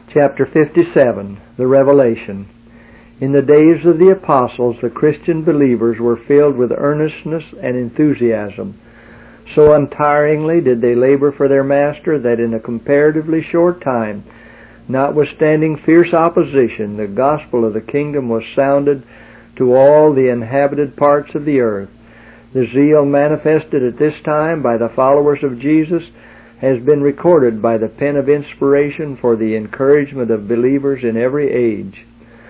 Chapter 57, The Revelation. In the days of the apostles, the Christian believers were filled with earnestness and enthusiasm. So untiringly did they labor for their Master that in a comparatively short time, notwithstanding fierce opposition, the gospel of the kingdom was sounded to all the inhabited parts of the earth. The zeal manifested at this time by the followers of Jesus has been recorded by the pen of inspiration for the encouragement of believers in every age.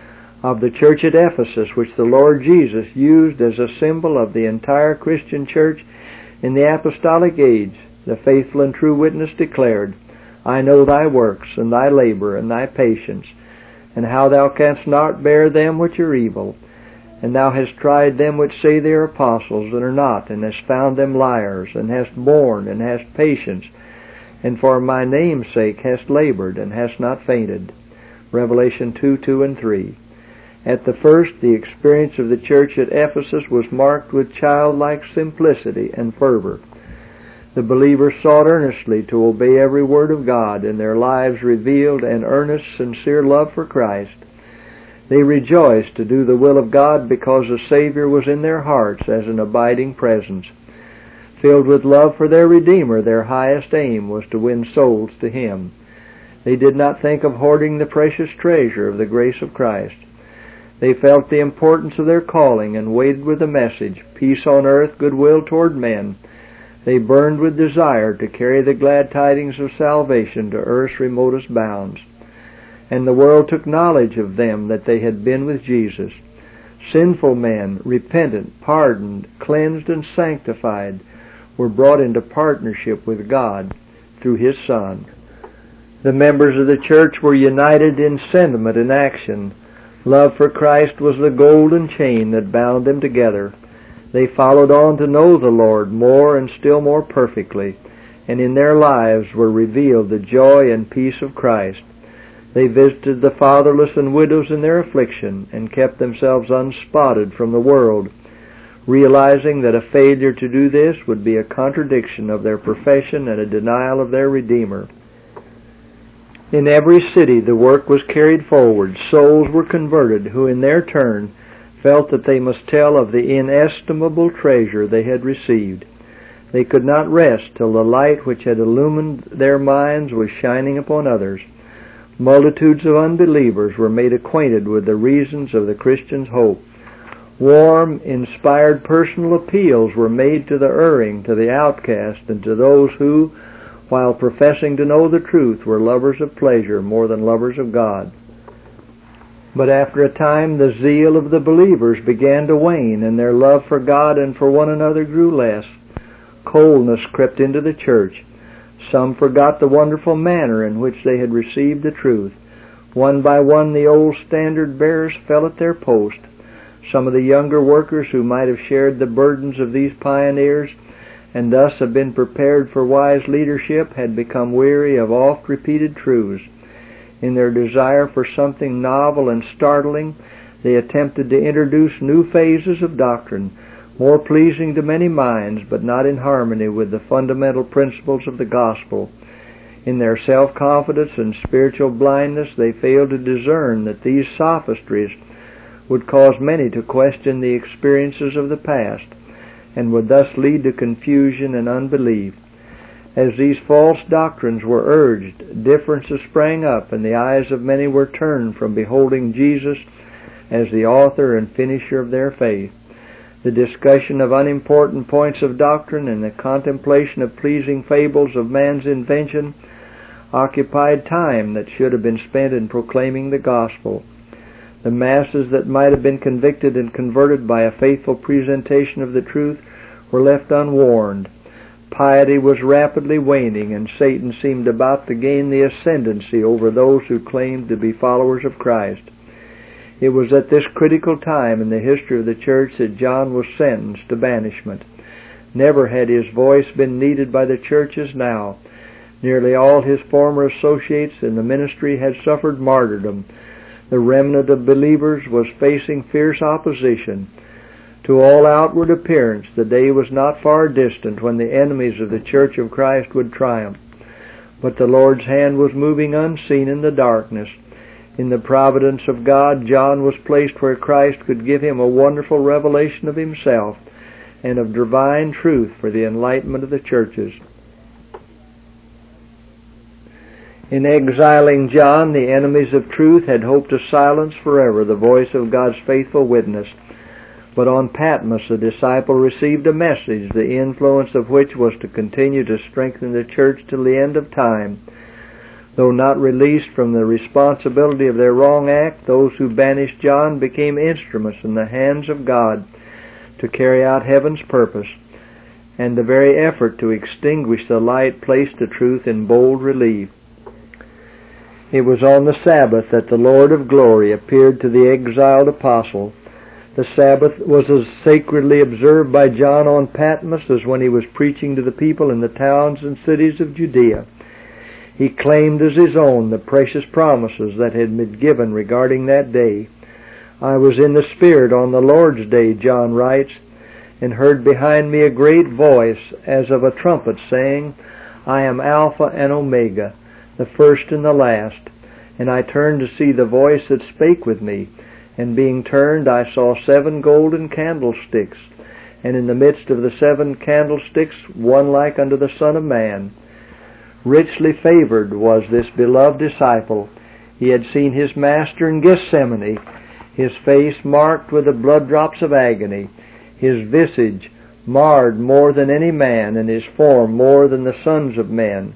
Of the church at Ephesus, which the Lord Jesus used as a symbol of the entire Christian church in the apostolic age, the faithful and true witness declared, I know thy works, and thy labor, and thy patience, and how thou canst not bear them which are evil. And thou hast tried them which say they are apostles, and are not, and hast found them liars, and hast borne, and hast patience, and for my name's sake hast labored, and hast not fainted. Revelation 2:2 and 3. At the first, the experience of the church at Ephesus was marked with childlike simplicity and fervor. The believers sought earnestly to obey every word of God, and their lives revealed an earnest, sincere love for Christ. They rejoiced to do the will of God because the Savior was in their hearts as an abiding presence. Filled with love for their Redeemer, their highest aim was to win souls to Him. They did not think of hoarding the precious treasure of the grace of Christ. They felt the importance of their calling and waited with the message, peace on earth, goodwill toward men. They burned with desire to carry the glad tidings of salvation to earth's remotest bounds. And the world took knowledge of them that they had been with Jesus. Sinful men, repentant, pardoned, cleansed, and sanctified, were brought into partnership with God through His Son. The members of the church were united in sentiment and action. Love for Christ was the golden chain that bound them together. They followed on to know the Lord more and still more perfectly, and in their lives were revealed the joy and peace of Christ. They visited the fatherless and widows in their affliction and kept themselves unspotted from the world, realizing that a failure to do this would be a contradiction of their profession and a denial of their Redeemer. In every city the work was carried forward. Souls were converted who in their turn felt that they must tell of the inestimable treasure they had received. They could not rest till the light which had illumined their minds was shining upon others. Multitudes of unbelievers were made acquainted with the reasons of the Christian's hope. Warm, inspired personal appeals were made to the erring, to the outcast, and to those who, while professing to know the truth, were lovers of pleasure more than lovers of God. But after a time the zeal of the believers began to wane, and their love for God and for one another grew less. Coldness crept into the church. Some forgot the wonderful manner in which they had received the truth. One by one the old standard-bearers fell at their post. Some of the younger workers who might have shared the burdens of these pioneers and thus have been prepared for wise leadership had become weary of oft-repeated truths. In their desire for something novel and startling, they attempted to introduce new phases of doctrine, more pleasing to many minds, but not in harmony with the fundamental principles of the gospel. In their self-confidence and spiritual blindness, they failed to discern that these sophistries would cause many to question the experiences of the past, and would thus lead to confusion and unbelief. As these false doctrines were urged, differences sprang up, and the eyes of many were turned from beholding Jesus as the author and finisher of their faith. The discussion of unimportant points of doctrine and the contemplation of pleasing fables of man's invention occupied time that should have been spent in proclaiming the gospel. The masses that might have been convicted and converted by a faithful presentation of the truth were left unwarned. Piety was rapidly waning, and Satan seemed about to gain the ascendancy over those who claimed to be followers of Christ. It was at this critical time in the history of the church that John was sentenced to banishment. Never had his voice been needed by the church as now. Nearly all his former associates in the ministry had suffered martyrdom. The remnant of believers was facing fierce opposition. To all outward appearance, the day was not far distant when the enemies of the Church of Christ would triumph. But the Lord's hand was moving unseen in the darkness. In the providence of God, John was placed where Christ could give him a wonderful revelation of himself and of divine truth for the enlightenment of the churches. In exiling John, the enemies of truth had hoped to silence forever the voice of God's faithful witness. But on Patmos, the disciple received a message, the influence of which was to continue to strengthen the church till the end of time. Though not released from the responsibility of their wrong act, those who banished John became instruments in the hands of God to carry out heaven's purpose, and the very effort to extinguish the light placed the truth in bold relief. It was on the Sabbath that the Lord of glory appeared to the exiled apostle. The Sabbath was as sacredly observed by John on Patmos as when he was preaching to the people in the towns and cities of Judea. He claimed as his own the precious promises that had been given regarding that day. I was in the Spirit on the Lord's day, John writes, and heard behind me a great voice as of a trumpet saying, I am Alpha and Omega, the first and the last. And I turned to see the voice that spake with me. And being turned, I saw 7 golden candlesticks, and in the midst of the 7 candlesticks one like unto the Son of Man. Richly favored was this beloved disciple. He had seen his Master in Gethsemane, his face marked with the blood drops of agony, his visage marred more than any man, and his form more than the sons of men.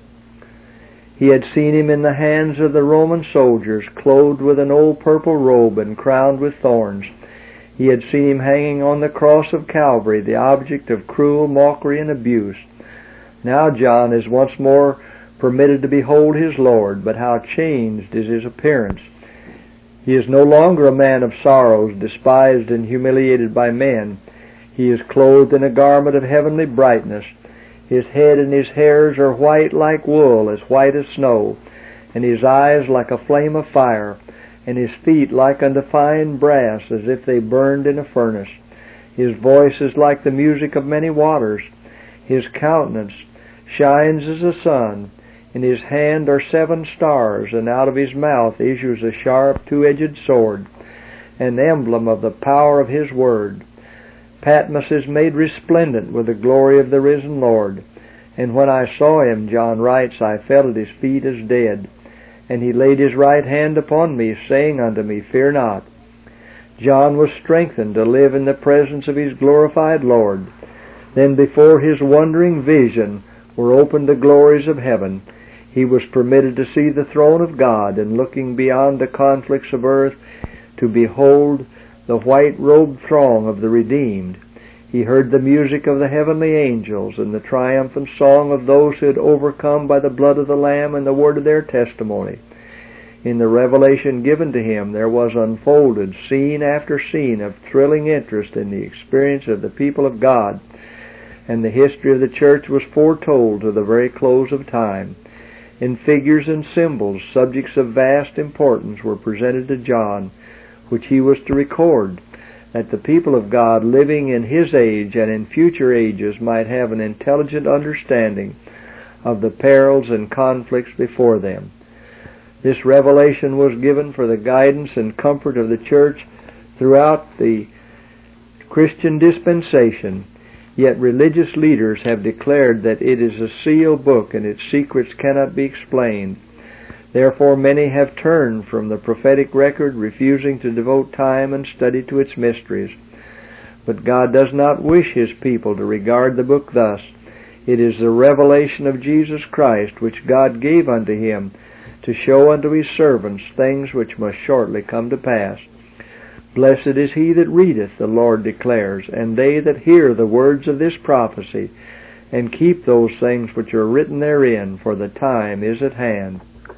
He had seen him in the hands of the Roman soldiers, clothed with an old purple robe and crowned with thorns. He had seen him hanging on the cross of Calvary, the object of cruel mockery and abuse. Now John is once more permitted to behold his Lord, but how changed is his appearance. He is no longer a man of sorrows, despised and humiliated by men. He is clothed in a garment of heavenly brightness. His head and his hairs are white like wool, as white as snow, and his eyes like a flame of fire, and his feet like unto fine brass, as if they burned in a furnace. His voice is like the music of many waters. His countenance shines as the sun. In his hand are 7 stars, and out of his mouth issues a sharp 2-edged sword, an emblem of the power of his word. Patmos is made resplendent with the glory of the risen Lord. And when I saw him, John writes, I fell at his feet as dead. And he laid his right hand upon me, saying unto me, Fear not. John was strengthened to live in the presence of his glorified Lord. Then before his wondering vision were opened the glories of heaven. He was permitted to see the throne of God, and looking beyond the conflicts of earth, to behold the white-robed throng of the redeemed. He heard the music of the heavenly angels and the triumphant song of those who had overcome by the blood of the Lamb and the word of their testimony. In the revelation given to him there was unfolded scene after scene of thrilling interest in the experience of the people of God, and the history of the church was foretold to the very close of time. In figures and symbols, subjects of vast importance were presented to John, which he was to record, that the people of God living in his age and in future ages might have an intelligent understanding of the perils and conflicts before them. This revelation was given for the guidance and comfort of the church throughout the Christian dispensation, yet religious leaders have declared that it is a sealed book and its secrets cannot be explained. Therefore many have turned from the prophetic record, refusing to devote time and study to its mysteries. But God does not wish his people to regard the book thus. It is the revelation of Jesus Christ, which God gave unto him, to show unto his servants things which must shortly come to pass. Blessed is he that readeth, the Lord declares, and they that hear the words of this prophecy, and keep those things which are written therein, for the time is at hand.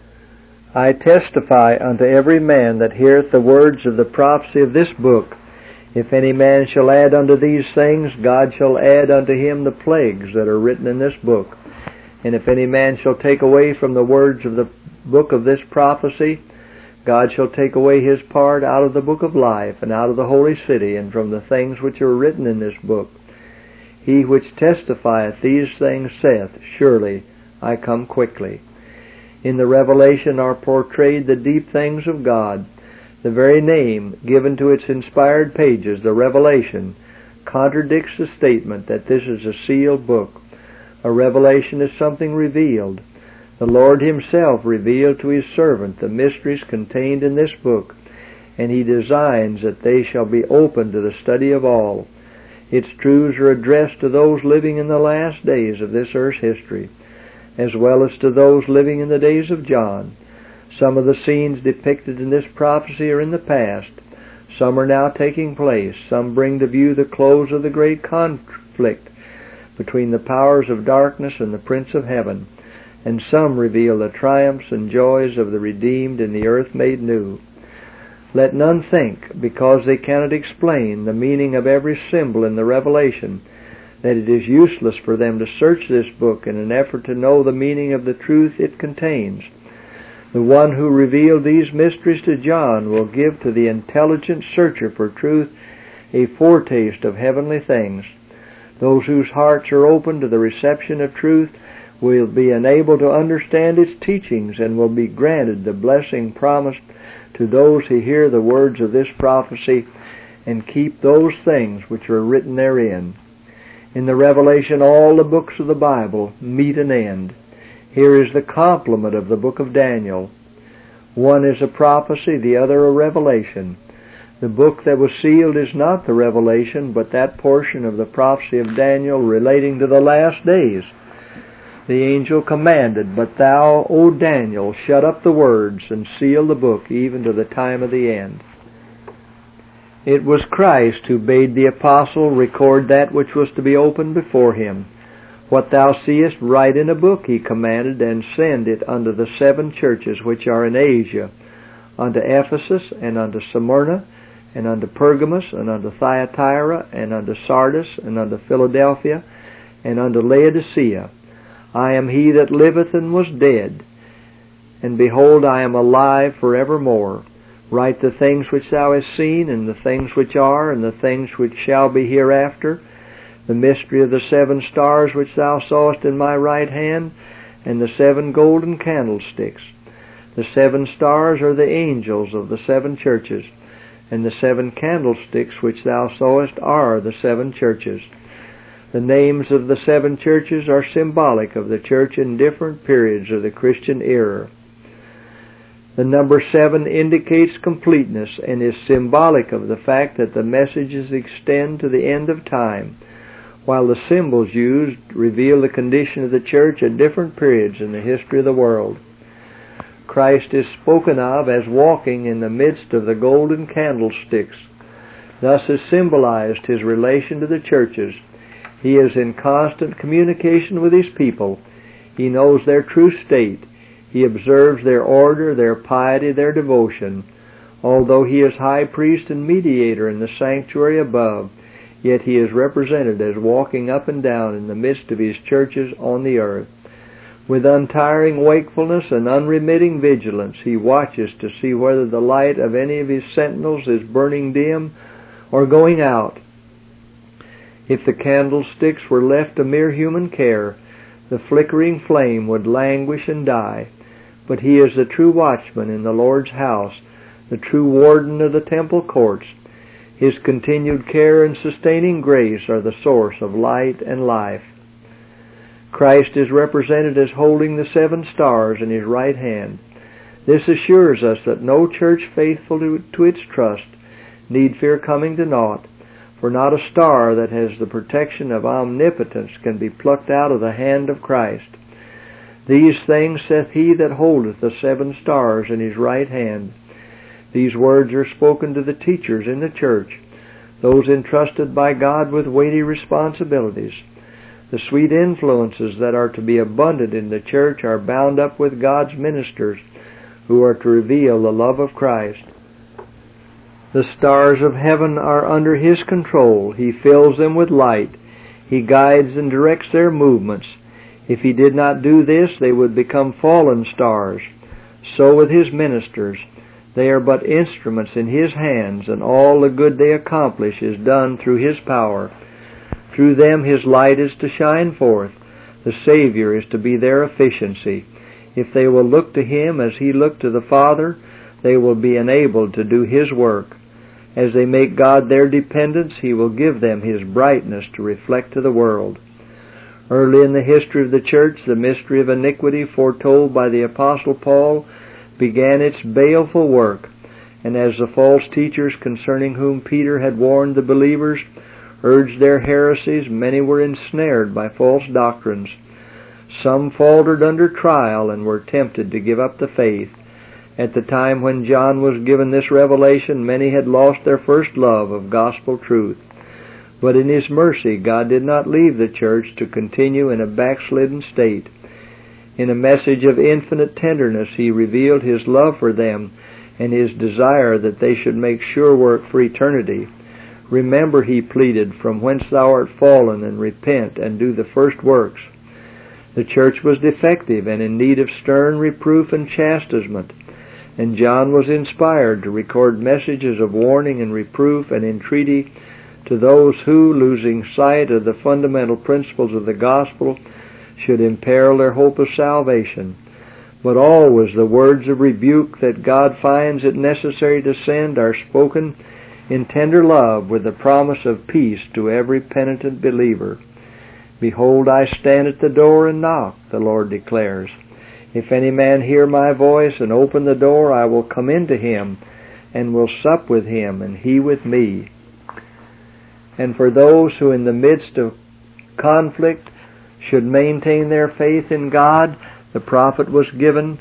I testify unto every man that heareth the words of the prophecy of this book, if any man shall add unto these things, God shall add unto him the plagues that are written in this book. And if any man shall take away from the words of the book of this prophecy, God shall take away his part out of the book of life, and out of the holy city, and from the things which are written in this book. He which testifieth these things saith, Surely I come quickly. In the revelation are portrayed the deep things of God. The very name given to its inspired pages, the Revelation, contradicts the statement that this is a sealed book. A revelation is something revealed. The Lord Himself revealed to His servant the mysteries contained in this book, and He designs that they shall be open to the study of all. Its truths are addressed to those living in the last days of this earth's history, as well as to those living in the days of John. Some of the scenes depicted in this prophecy are in the past. Some are now taking place. Some bring to view the close of the great conflict between the powers of darkness and the Prince of Heaven, and some reveal the triumphs and joys of the redeemed in the earth made new. Let none think, because they cannot explain the meaning of every symbol in the Revelation, that it is useless for them to search this book in an effort to know the meaning of the truth it contains. The one who revealed these mysteries to John will give to the intelligent searcher for truth a foretaste of heavenly things. Those whose hearts are open to the reception of truth will be enabled to understand its teachings and will be granted the blessing promised to those who hear the words of this prophecy and keep those things which are written therein. In the Revelation, all the books of the Bible meet an end. Here is the complement of the book of Daniel. One is a prophecy, the other a revelation. The book that was sealed is not the revelation, but that portion of the prophecy of Daniel relating to the last days. The angel commanded, "But thou, O Daniel, shut up the words and seal the book even to the time of the end." It was Christ who bade the apostle record that which was to be opened before him. "What thou seest, write in a book," he commanded, "and send it unto the 7 churches which are in Asia, unto Ephesus, and unto Smyrna, and unto Pergamos, and unto Thyatira, and unto Sardis, and unto Philadelphia, and unto Laodicea. I am he that liveth and was dead, and behold, I am alive forevermore. Write the things which thou hast seen, and the things which are, and the things which shall be hereafter, the mystery of the 7 stars which thou sawest in my right hand, and the 7 golden candlesticks. The 7 stars are the angels of the 7 churches, and the 7 candlesticks which thou sawest are the 7 churches. The names of the 7 churches are symbolic of the church in different periods of the Christian era. The number 7 indicates completeness and is symbolic of the fact that the messages extend to the end of time, while the symbols used reveal the condition of the church at different periods in the history of the world. Christ is spoken of as walking in the midst of the golden candlesticks. Thus is symbolized His relation to the churches. He is in constant communication with His people. He knows their true state. He observes their order, their piety, their devotion. Although He is high priest and mediator in the sanctuary above, yet He is represented as walking up and down in the midst of His churches on the earth. With untiring wakefulness and unremitting vigilance, He watches to see whether the light of any of His sentinels is burning dim or going out. If the candlesticks were left to mere human care, the flickering flame would languish and die. But He is the true watchman in the Lord's house, the true warden of the temple courts. His continued care and sustaining grace are the source of light and life. Christ is represented as holding the 7 stars in His right hand. This assures us that no church faithful to its trust need fear coming to naught, for not a star that has the protection of omnipotence can be plucked out of the hand of Christ. These things saith He that holdeth the 7 stars in His right hand. These words are spoken to the teachers in the church, those entrusted by God with weighty responsibilities. The sweet influences that are to be abundant in the church are bound up with God's ministers, who are to reveal the love of Christ. The stars of heaven are under His control. He fills them with light. He guides and directs their movements. If He did not do this, they would become fallen stars. So with His ministers. They are but instruments in His hands, and all the good they accomplish is done through His power. Through them His light is to shine forth. The Savior is to be their efficiency. If they will look to Him as He looked to the Father, they will be enabled to do His work. As they make God their dependence, He will give them His brightness to reflect to the world. Early in the history of the church, the mystery of iniquity foretold by the Apostle Paul began its baleful work, and as the false teachers concerning whom Peter had warned the believers urged their heresies, many were ensnared by false doctrines. Some faltered under trial and were tempted to give up the faith. At the time when John was given this revelation, many had lost their first love of gospel truth. But in His mercy, God did not leave the church to continue in a backslidden state. In a message of infinite tenderness, He revealed His love for them and His desire that they should make sure work for eternity. Remember, He pleaded, from whence thou art fallen, and repent and do the first works. The church was defective and in need of stern reproof and chastisement, and John was inspired to record messages of warning and reproof and entreaty to those who, losing sight of the fundamental principles of the gospel, should imperil their hope of salvation. But always the words of rebuke that God finds it necessary to send are spoken in tender love with the promise of peace to every penitent believer. Behold, I stand at the door and knock, the Lord declares. If any man hear my voice and open the door, I will come into him and will sup with him and he with me. And for those who in the midst of conflict should maintain their faith in God, the prophet was given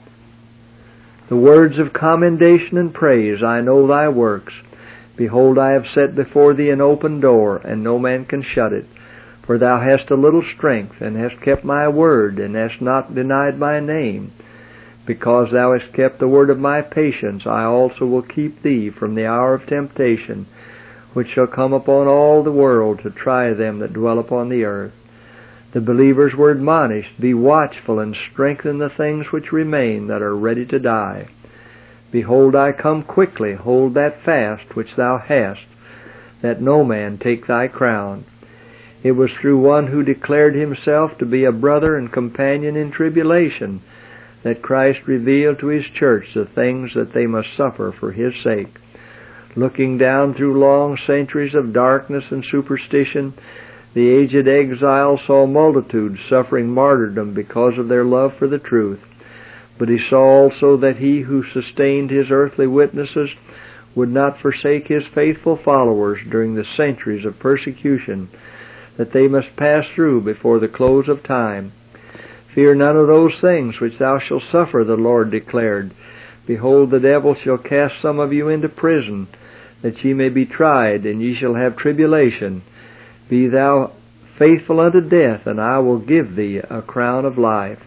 the words of commendation and praise. I know thy works. Behold, I have set before thee an open door, and no man can shut it. For thou hast a little strength, and hast kept my word, and hast not denied my name. Because thou hast kept the word of my patience, I also will keep thee from the hour of temptation, which shall come upon all the world to try them that dwell upon the earth. The believers were admonished, be watchful and strengthen the things which remain that are ready to die. Behold, I come quickly. Hold that fast which thou hast, that no man take thy crown. It was through one who declared himself to be a brother and companion in tribulation that Christ revealed to His church the things that they must suffer for His sake. Looking down through long centuries of darkness and superstition, the aged exile saw multitudes suffering martyrdom because of their love for the truth. But he saw also that He who sustained His earthly witnesses would not forsake His faithful followers during the centuries of persecution that they must pass through before the close of time. Fear none of those things which thou shalt suffer, the Lord declared. Behold, the devil shall cast some of you into prison, that ye may be tried, and ye shall have tribulation. Be thou faithful unto death, and I will give thee a crown of life.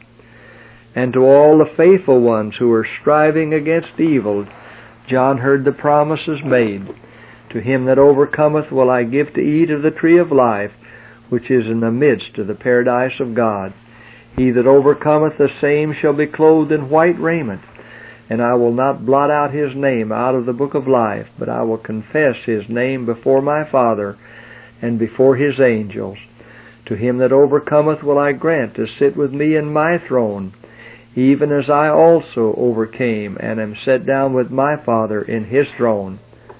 And to all the faithful ones who are striving against evil, John heard the promises made. To him that overcometh will I give to eat of the tree of life, which is in the midst of the paradise of God. He that overcometh, the same shall be clothed in white raiment, and I will not blot out his name out of the book of life, but I will confess his name before my Father and before His angels. To him that overcometh will I grant to sit with me in my throne, even as I also overcame and am set down with my Father in His throne.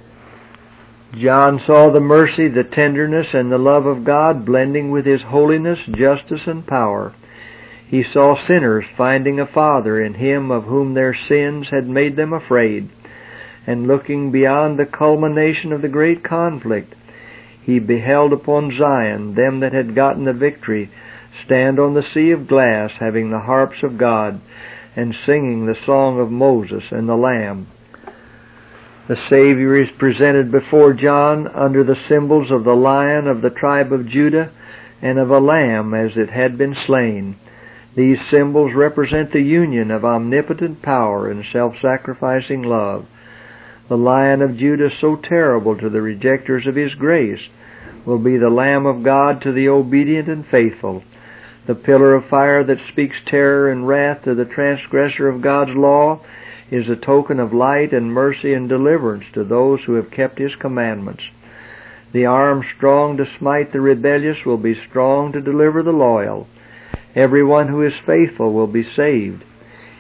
John saw the mercy, the tenderness, and the love of God blending with His holiness, justice, and power. He saw sinners finding a Father in Him of whom their sins had made them afraid. And looking beyond the culmination of the great conflict, He beheld upon Zion them that had gotten the victory stand on the sea of glass, having the harps of God, and singing the song of Moses and the Lamb. The Savior is presented before John under the symbols of the Lion of the tribe of Judah and of a lamb as it had been slain. These symbols represent the union of omnipotent power and self-sacrificing love. The Lion of Judah, so terrible to the rejectors of His grace, will be the Lamb of God to the obedient and faithful. The pillar of fire that speaks terror and wrath to the transgressor of God's law is a token of light and mercy and deliverance to those who have kept His commandments. The arm strong to smite the rebellious will be strong to deliver the loyal. Everyone who is faithful will be saved.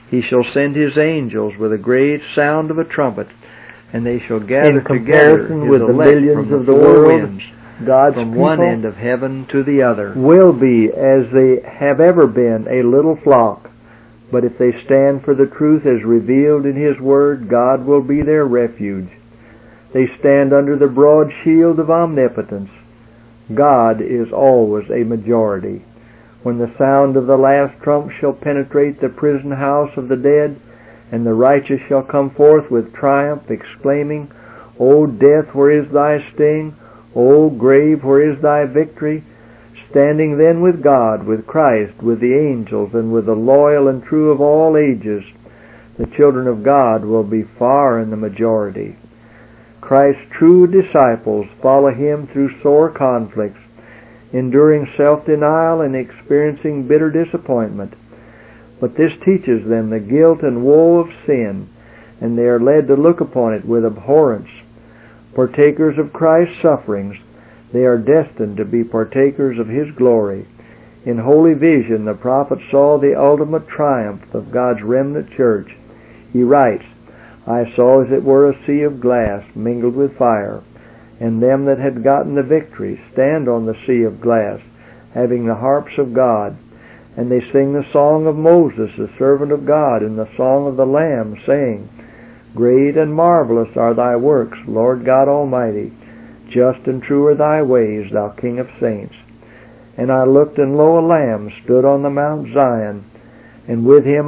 He shall send his angels with a great sound of a trumpet, and they shall gather together with the millions of the world, winds, God's from people one end of heaven to the other. will be, as they have ever been, a little flock. But if they stand for the truth as revealed in His Word, God will be their refuge. They stand under the broad shield of omnipotence. God is always a majority. When the sound of the last trump shall penetrate the prison house of the dead, and the righteous shall come forth with triumph, exclaiming, O death, where is thy sting? O grave, where is thy victory? Standing then with God, with Christ, with the angels, and with the loyal and true of all ages, the children of God will be far in the majority. Christ's true disciples follow Him through sore conflicts, enduring self-denial and experiencing bitter disappointment. But this teaches them the guilt and woe of sin, and they are led to look upon it with abhorrence. Partakers of Christ's sufferings, they are destined to be partakers of His glory. In holy vision, the prophet saw the ultimate triumph of God's remnant church. He writes, I saw as it were a sea of glass mingled with fire, and them that had gotten the victory stand on the sea of glass, having the harps of God. And they sing the song of Moses, the servant of God, and the song of the Lamb, saying, Great and marvelous are thy works, Lord God Almighty. Just and true are thy ways, thou King of saints. And I looked, and lo, a Lamb stood on the Mount Zion, and with him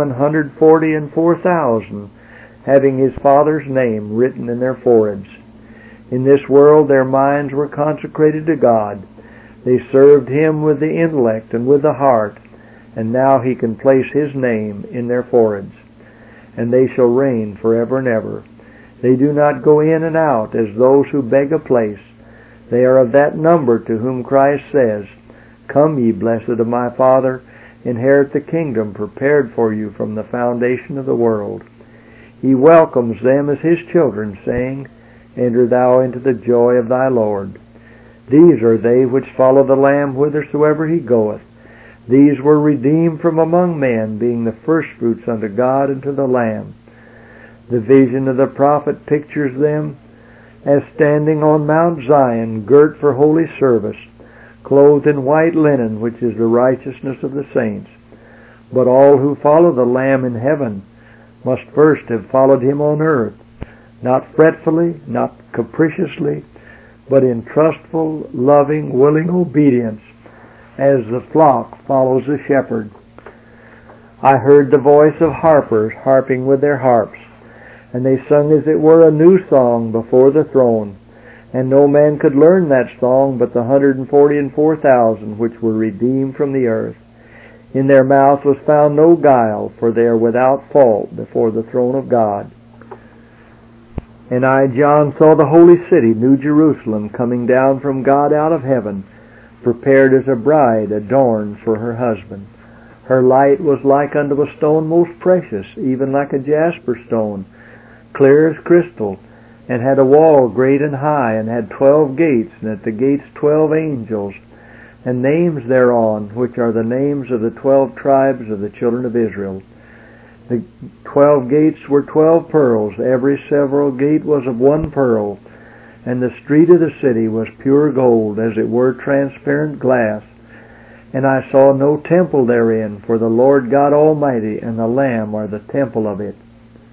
144,000, having his Father's name written in their foreheads. In this world their minds were consecrated to God. They served Him with the intellect and with the heart, and now He can place His name in their foreheads. And they shall reign forever and ever. They do not go in and out as those who beg a place. They are of that number to whom Christ says, Come, ye blessed of my Father, inherit the kingdom prepared for you from the foundation of the world. He welcomes them as His children, saying, Enter thou into the joy of thy Lord. These are they which follow the Lamb whithersoever He goeth. These were redeemed from among men, being the firstfruits unto God and to the Lamb. The vision of the prophet pictures them as standing on Mount Zion, girt for holy service, clothed in white linen, which is the righteousness of the saints. But all who follow the Lamb in heaven must first have followed Him on earth, not fretfully, not capriciously, but in trustful, loving, willing obedience, as the flock follows the shepherd. I heard the voice of harpers harping with their harps, and they sung as it were a new song before the throne. And no man could learn that song but the 144,000 which were redeemed from the earth. In their mouth was found no guile, for they are without fault before the throne of God. And I, John, saw the holy city, New Jerusalem, coming down from God out of heaven, prepared as a bride adorned for her husband. Her light was like unto a stone most precious, even like a jasper stone, clear as crystal, and had a wall great and high, and had 12 gates, and at the gates 12 angels, and names thereon, which are the names of the 12 tribes of the children of Israel. The 12 gates were 12 pearls, every several gate was of one pearl, and the street of the city was pure gold, as it were transparent glass. And I saw no temple therein, for the Lord God Almighty and the Lamb are the temple of it.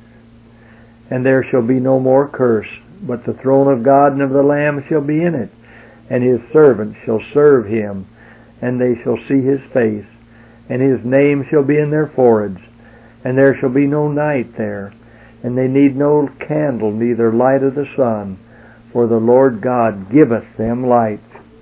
And there shall be no more curse, but the throne of God and of the Lamb shall be in it, and His servants shall serve Him, and they shall see His face, and His name shall be in their foreheads. And there shall be no night there, and they need no candle, neither light of the sun, for the Lord God giveth them light.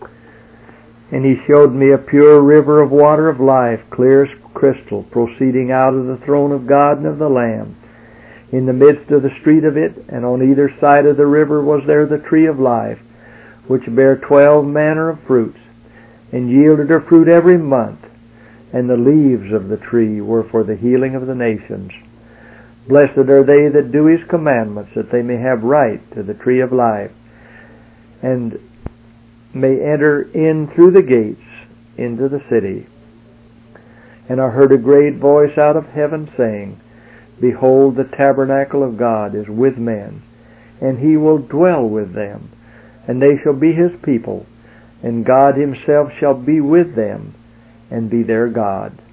And He showed me a pure river of water of life, clear as crystal, proceeding out of the throne of God and of the Lamb. In the midst of the street of it, and on either side of the river, was there the tree of life, which bare 12 manner of fruits, and yielded her fruit every month. And the leaves of the tree were for the healing of the nations. Blessed are they that do His commandments, that they may have right to the tree of life, and may enter in through the gates into the city. And I heard a great voice out of heaven saying, Behold, the tabernacle of God is with men, and he will dwell with them, and they shall be his people, and God himself shall be with them, and be their God.